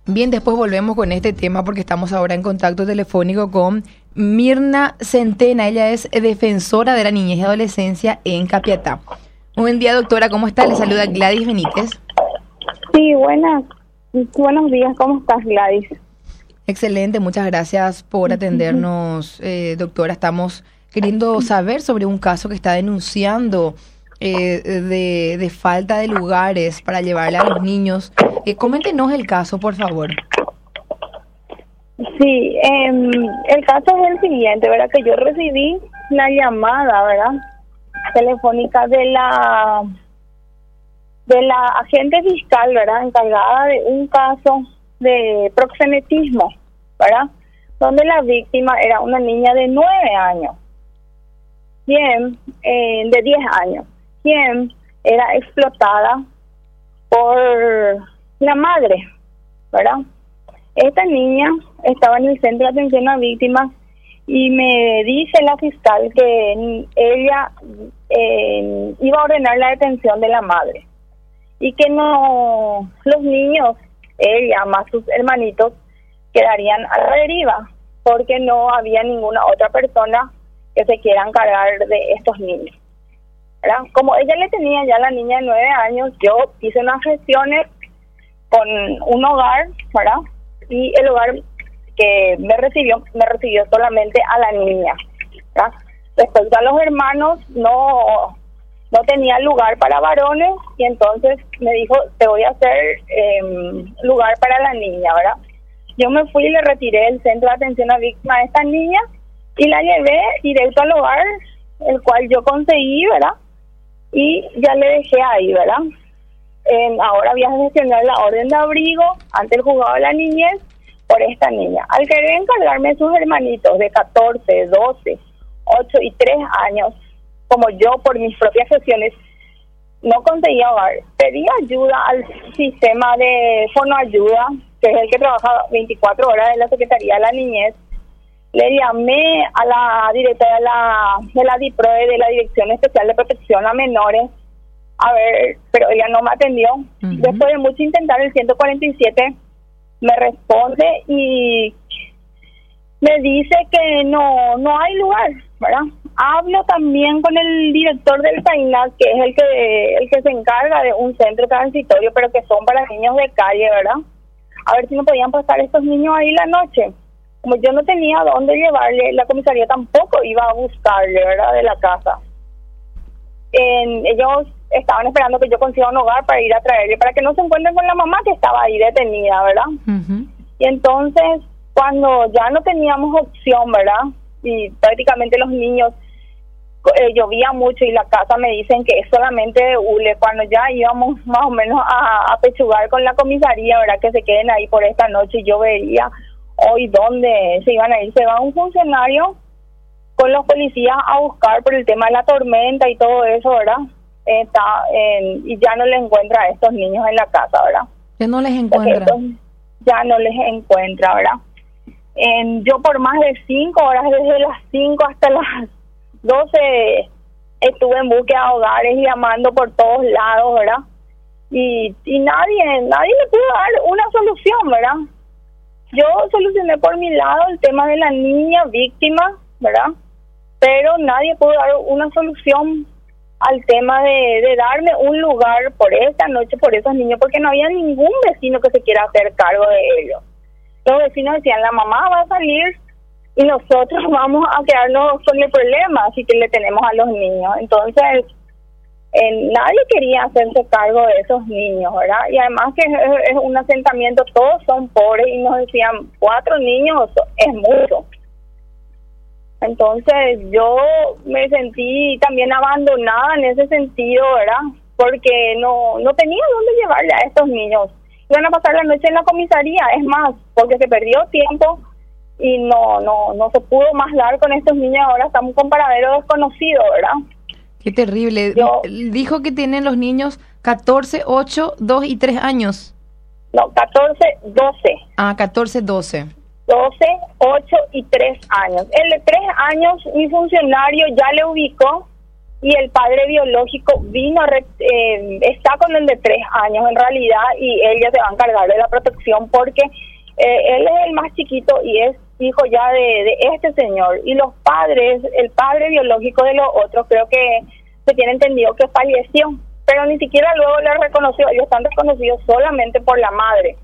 Bien, después volvemos con este tema porque estamos ahora en contacto telefónico con Mirna Centena. Ella es defensora de la niñez y adolescencia en Capiatá. Un buen día, doctora. ¿Cómo está? Le saluda Gladys Benítez. Sí, buenos días. ¿Cómo estás, Gladys? Excelente, muchas gracias por atendernos, doctora. Estamos queriendo saber sobre un caso que está denunciando de falta de lugares para llevarle a los niños. Coméntenos el caso, por favor. Sí, el caso es el siguiente, ¿verdad? Que yo recibí la llamada, ¿verdad? Telefónica de la agente fiscal, ¿verdad? Encargada de un caso de proxenetismo, ¿verdad? Donde la víctima era una niña de 9 años, de 10 años, quien era explotada por la madre, ¿verdad? Esta niña estaba en el centro de atención a víctimas y me dice la fiscal que ella iba a ordenar la detención de la madre y que no, los niños, ella más sus hermanitos, quedarían a la deriva porque no había ninguna otra persona que se quiera encargar de estos niños, ¿verdad? Como ella le tenía ya a la niña de 9 años, yo hice unas gestiones con un hogar, ¿verdad? Y el hogar que me recibió solamente a la niña, ¿verdad? Respecto a los hermanos, no tenía lugar para varones y entonces me dijo, te voy a hacer lugar para la niña, ¿verdad? Yo me fui y le retiré del centro de atención a víctimas a esta niña y la llevé directo al hogar, el cual yo conseguí, ¿verdad? Y ya le dejé ahí, ¿verdad? Ahora voy a gestionar la orden de abrigo ante el juzgado de la niñez por esta niña. Al querer encargarme de sus hermanitos de 14, 12, 8 y 3 años, como yo por mis propias gestiones no conseguía hogar, pedí ayuda al sistema de fonoayuda, que es el que trabaja 24 horas de la Secretaría de la Niñez. Le llamé a la directora de la DIPROE, de la Dirección Especial de Protección a Menores, a ver, pero ella no me atendió. Después de mucho intentar, el 147 me responde y me dice que no hay lugar, ¿verdad? Hablo también con el director del PAINAC, que es el que se encarga de un centro transitorio, pero que son para niños de calle, ¿verdad? A ver si no podían pasar estos niños ahí la noche. Como yo no tenía dónde llevarle, la comisaría tampoco iba a buscarle, ¿verdad? De la casa. Ellos estaban esperando que yo consiga un hogar para ir a traerle, para que no se encuentren con la mamá que estaba ahí detenida, ¿verdad? Y entonces, cuando ya no teníamos opción, ¿verdad? Y prácticamente los niños, llovía mucho y la casa me dicen que es solamente de hule, cuando ya íbamos más o menos a pechugar con la comisaría, ¿verdad? Que se queden ahí por esta noche y yo vería hoy dónde se iban a ir. Se va un funcionario con los policías a buscar por el tema de la tormenta y todo eso, ¿verdad? Y ya no les encuentra a estos niños en la casa, ¿verdad? Ya no les encuentra. Ya no les encuentra, ¿verdad? Yo por más de 5 horas, desde las 5 hasta las 12, estuve en búsqueda de hogares y llamando por todos lados, ¿verdad? Y nadie me pudo dar una solución, ¿verdad? Yo solucioné por mi lado el tema de la niña víctima, ¿verdad? Pero nadie pudo dar una solución al tema de darme un lugar por esta noche, por esos niños, porque no había ningún vecino que se quiera hacer cargo de ellos. Los vecinos decían, la mamá va a salir y nosotros vamos a quedarnos con el problema, así que le tenemos a los niños. Entonces, nadie quería hacerse cargo de esos niños, ¿verdad? Y además que es un asentamiento, todos son pobres y nos decían, 4 niños es mucho. Entonces yo me sentí también abandonada en ese sentido, ¿verdad? Porque no tenía dónde llevarle a estos niños. Iban a pasar la noche en la comisaría, es más, porque se perdió tiempo y no se pudo más dar con estos niños. Ahora estamos con paradero desconocido, ¿verdad? Qué terrible. Dijo que tienen los niños 14, 8, 2 y 3 años. No, 14, 12. 14, 12. 12, 8 y 3 años. El de 3 años, mi funcionario ya le ubicó y el padre biológico está con el de 3 años en realidad, y él ya se va a encargar de la protección porque él es el más chiquito y es hijo ya de este señor, y los padres, el padre biológico de los otros, creo que se tiene entendido que falleció, pero ni siquiera luego le reconoció, ellos están reconocidos solamente por la madre.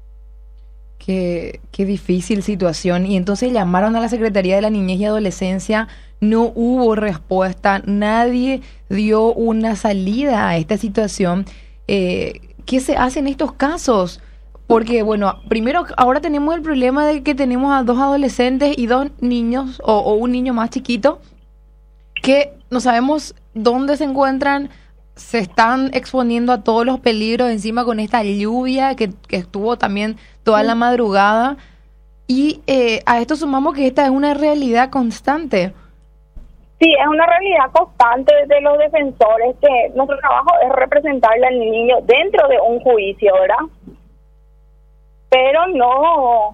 Qué difícil situación. Y entonces llamaron a la Secretaría de la Niñez y Adolescencia, no hubo respuesta, nadie dio una salida a esta situación. ¿Qué se hace en estos casos? Porque, bueno, primero, ahora tenemos el problema de que tenemos a 2 adolescentes y 2 niños, o un niño más chiquito, que no sabemos dónde se encuentran, se están exponiendo a todos los peligros encima con esta lluvia que estuvo también toda la madrugada. Y a esto sumamos que esta es una realidad constante. Sí, es una realidad constante de los defensores, que nuestro trabajo es representarle al niño dentro de un juicio, ¿verdad? Pero no,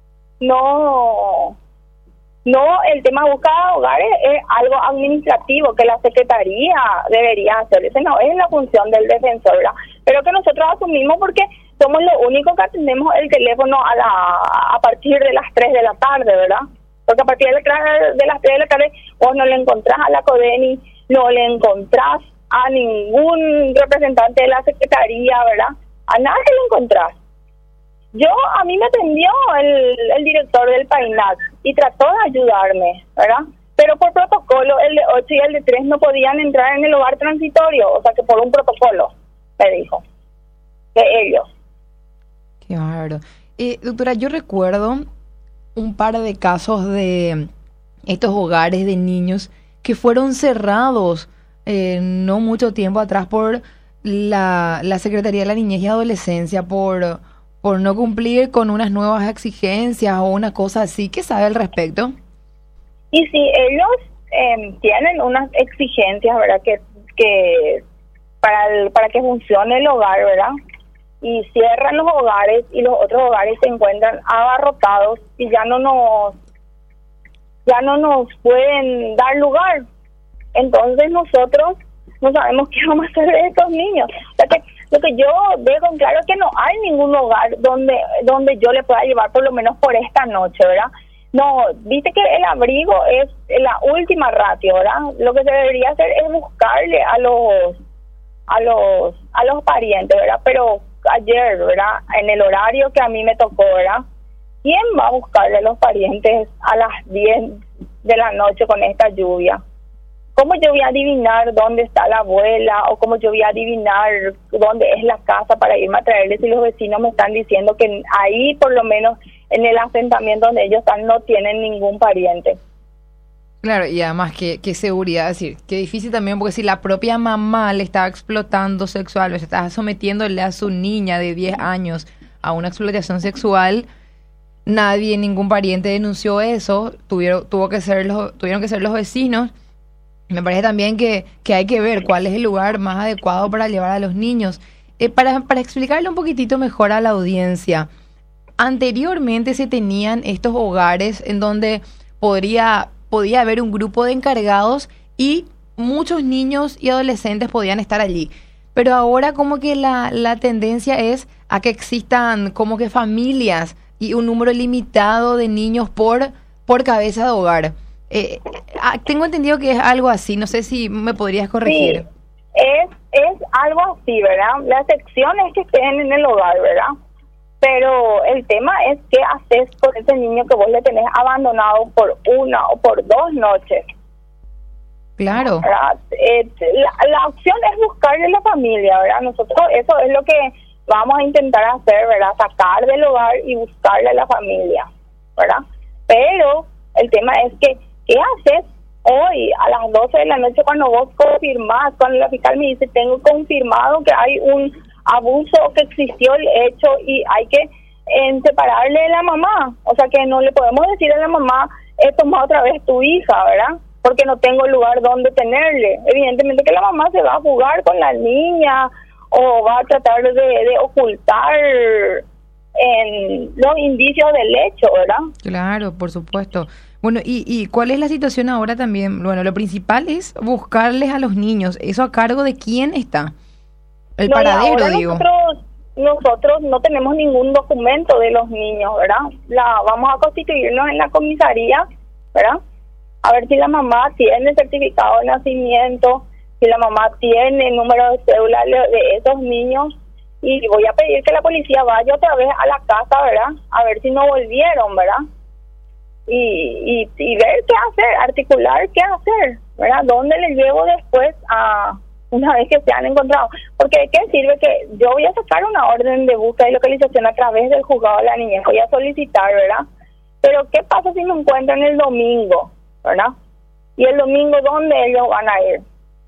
el tema de búsqueda de hogares es algo administrativo que la Secretaría debería hacer. Esa no es la función del defensor, ¿verdad? Pero que nosotros asumimos porque somos los únicos que atendemos el teléfono a partir de las 3 de la tarde, ¿verdad? Porque a partir de las 3 de la tarde vos no le encontrás a la CODENI, no le encontrás a ningún representante de la Secretaría, ¿verdad? A nadie le encontrás. A mí me atendió el director del PAINAC y trató de ayudarme, ¿verdad? Pero por protocolo, el de 8 y el de 3 no podían entrar en el hogar transitorio, o sea que por un protocolo, me dijo, de ellos. Qué bárbaro. Doctora, yo recuerdo un par de casos de estos hogares de niños que fueron cerrados no mucho tiempo atrás por la Secretaría de la Niñez y Adolescencia por no cumplir con unas nuevas exigencias o una cosa así. ¿Qué sabe al respecto? Y si ellos tienen unas exigencias, ¿verdad? Que para que funcione el hogar, ¿verdad? Y cierran los hogares y los otros hogares se encuentran abarrotados y ya no nos pueden dar lugar. Entonces nosotros no sabemos qué vamos a hacer de estos niños. O sea que lo que yo veo en claro es que no hay ningún hogar donde yo le pueda llevar por lo menos por esta noche, ¿verdad? No, viste que el abrigo es la última ratio, ¿verdad? Lo que se debería hacer es buscarle a los parientes, ¿verdad? Pero ayer, ¿verdad? En el horario que a mí me tocó, ¿verdad? ¿Quién va a buscarle a los parientes a las 10 de la noche con esta lluvia? ¿Cómo yo voy a adivinar dónde está la abuela o cómo yo voy a adivinar dónde es la casa para irme a traerles si los vecinos me están diciendo que ahí, por lo menos en el asentamiento donde ellos están, no tienen ningún pariente? Claro, y además, qué seguridad, es decir, qué difícil también, porque si la propia mamá le está explotando sexual, o se está sometiéndole a su niña de 10 años a una explotación sexual, nadie, ningún pariente denunció eso, tuvieron que ser los vecinos. Me parece también que hay que ver cuál es el lugar más adecuado para llevar a los niños. Para explicarle un poquitito mejor a la audiencia, anteriormente se tenían estos hogares en donde podía haber un grupo de encargados y muchos niños y adolescentes podían estar allí. Pero ahora como que la tendencia es a que existan como que familias y un número limitado de niños por cabeza de hogar. Tengo entendido que es algo así, no sé si me podrías corregir. Sí, es algo así, ¿verdad? La excepción es que estén en el hogar, ¿verdad? Pero el tema es qué haces con ese niño que vos le tenés abandonado por 1 o por 2 noches. Claro. La opción es buscarle la familia, ¿verdad? Nosotros eso es lo que vamos a intentar hacer, ¿verdad? Sacar del hogar y buscarle a la familia, ¿verdad? Pero el tema es que ¿qué haces hoy a las 12 de la noche cuando vos confirmás, cuando la fiscal me dice tengo confirmado que hay un abuso, que existió el hecho y hay que separarle de la mamá? O sea que no le podemos decir a la mamá, toma otra vez tu hija, ¿verdad? Porque no tengo lugar donde tenerle. Evidentemente que la mamá se va a jugar con la niña o va a tratar de ocultar en los indicios del hecho, ¿verdad? Claro, por supuesto. Bueno, ¿y cuál es la situación ahora también? Bueno, lo principal es buscarles a los niños. ¿Eso a cargo de quién está? El No, y paradero, ahora digo. nosotros no tenemos ningún documento de los niños, ¿verdad? Vamos a constituirnos en la comisaría, ¿verdad? A ver si la mamá tiene certificado de nacimiento, si la mamá tiene el número de cédula de esos niños, y voy a pedir que la policía vaya otra vez a la casa, ¿verdad? A ver si no volvieron, ¿verdad? Y ver qué hacer, articular qué hacer, ¿verdad? ¿Dónde les llevo después a una vez que se han encontrado? Porque ¿de qué sirve que yo voy a sacar una orden de búsqueda y localización a través del juzgado de la niñez? Voy a solicitar, ¿verdad? Pero ¿qué pasa si me encuentran el domingo, ¿verdad? Y el domingo, ¿dónde ellos van a ir?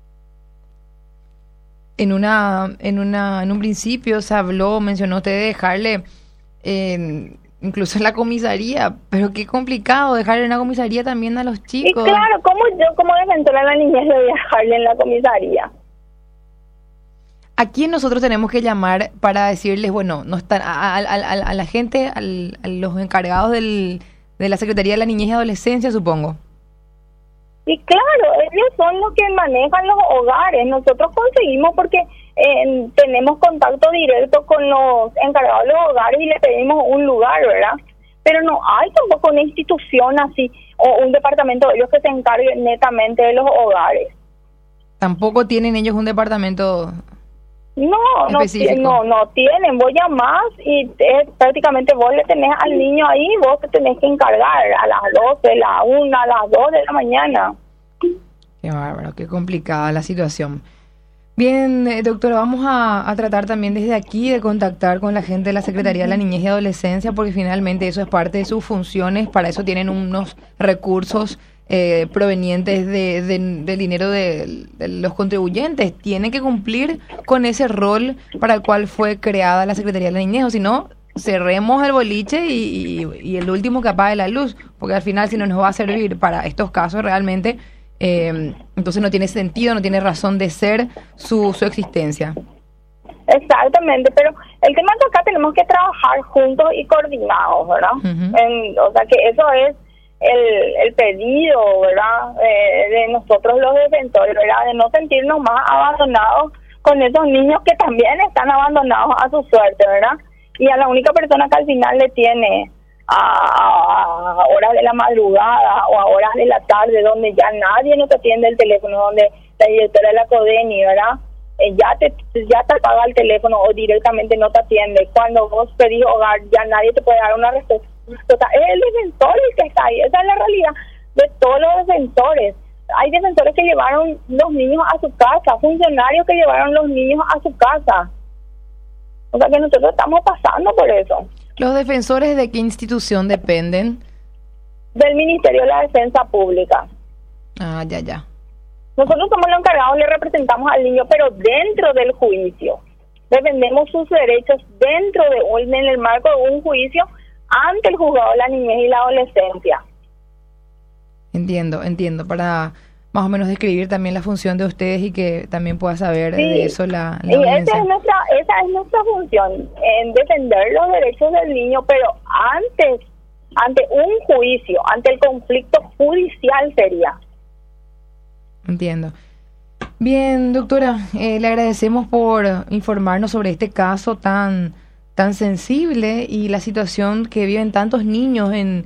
En un principio se mencionó usted de dejarle incluso en la comisaría, pero qué complicado dejarle en la comisaría también a los chicos. Y claro, ¿cómo yo como defensora de la niñez le voy a dejarle en la comisaría? ¿A quién nosotros tenemos que llamar para decirles, bueno, no están a la gente, a los encargados de la Secretaría de la Niñez y Adolescencia, supongo? Y claro, ellos son los que manejan los hogares. Nosotros conseguimos porque tenemos contacto directo con los encargados de los hogares y le pedimos un lugar, ¿verdad? Pero no hay tampoco una institución así o un departamento de ellos que se encargue netamente de los hogares. ¿Tampoco tienen ellos un departamento no tienen? Vos llamás y prácticamente vos le tenés al niño ahí, vos te tenés que encargar a las 12, la 1, a las 2 de la mañana. Qué bárbaro, qué complicada la situación. Bien, doctora, vamos a tratar también desde aquí de contactar con la gente de la Secretaría de la Niñez y Adolescencia, porque finalmente eso es parte de sus funciones, para eso tienen unos recursos provenientes del dinero de los contribuyentes. Tienen que cumplir con ese rol para el cual fue creada la Secretaría de la Niñez, o si no, cerremos el boliche y el último que apague la luz, porque al final si no nos va a servir para estos casos realmente, entonces no tiene sentido, no tiene razón de ser su existencia. Exactamente, pero el tema es que acá tenemos que trabajar juntos y coordinados, ¿verdad? O sea que eso es el pedido, ¿verdad? De nosotros los defensores, ¿verdad? De no sentirnos más abandonados con esos niños que también están abandonados a su suerte, ¿verdad? Y a la única persona que al final le tiene a horas de la madrugada o a horas de la tarde, donde ya nadie nos atiende el teléfono, donde la directora de la CODENI, ¿verdad? Ya te apaga el teléfono o directamente no te atiende. Cuando vos pedís hogar, ya nadie te puede dar una respuesta. Es el defensor el que está ahí. Esa es la realidad de todos los defensores. Hay defensores que llevaron los niños a su casa, funcionarios que llevaron los niños a su casa. O sea que nosotros estamos pasando por eso. ¿Los defensores de qué institución dependen? Del Ministerio de la Defensa Pública. Ah, ya. Nosotros somos los encargados, le representamos al niño, pero dentro del juicio. Defendemos sus derechos en el marco de un juicio ante el juzgado de la niñez y la adolescencia. Entiendo, para más o menos describir también la función de ustedes y que también pueda saber de eso la y esa es nuestra función, en defender los derechos del niño, pero ante un juicio, ante el conflicto judicial sería. Entiendo. Bien, doctora, le agradecemos por informarnos sobre este caso tan sensible y la situación que viven tantos niños en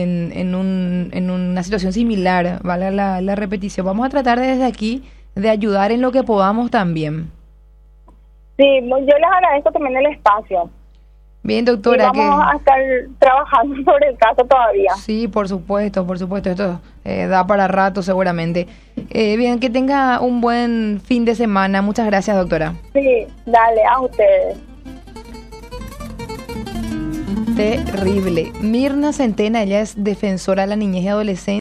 una situación similar, vale la repetición. Vamos a tratar desde aquí de ayudar en lo que podamos también. Sí, yo les agradezco también el espacio. Bien, doctora. Y vamos a estar trabajando sobre el caso todavía. Sí, por supuesto. Esto da para rato seguramente. Bien, que tenga un buen fin de semana. Muchas gracias, doctora. Sí, dale, a ustedes. Terrible. Mirna Centena, ella es defensora de la niñez y adolescencia.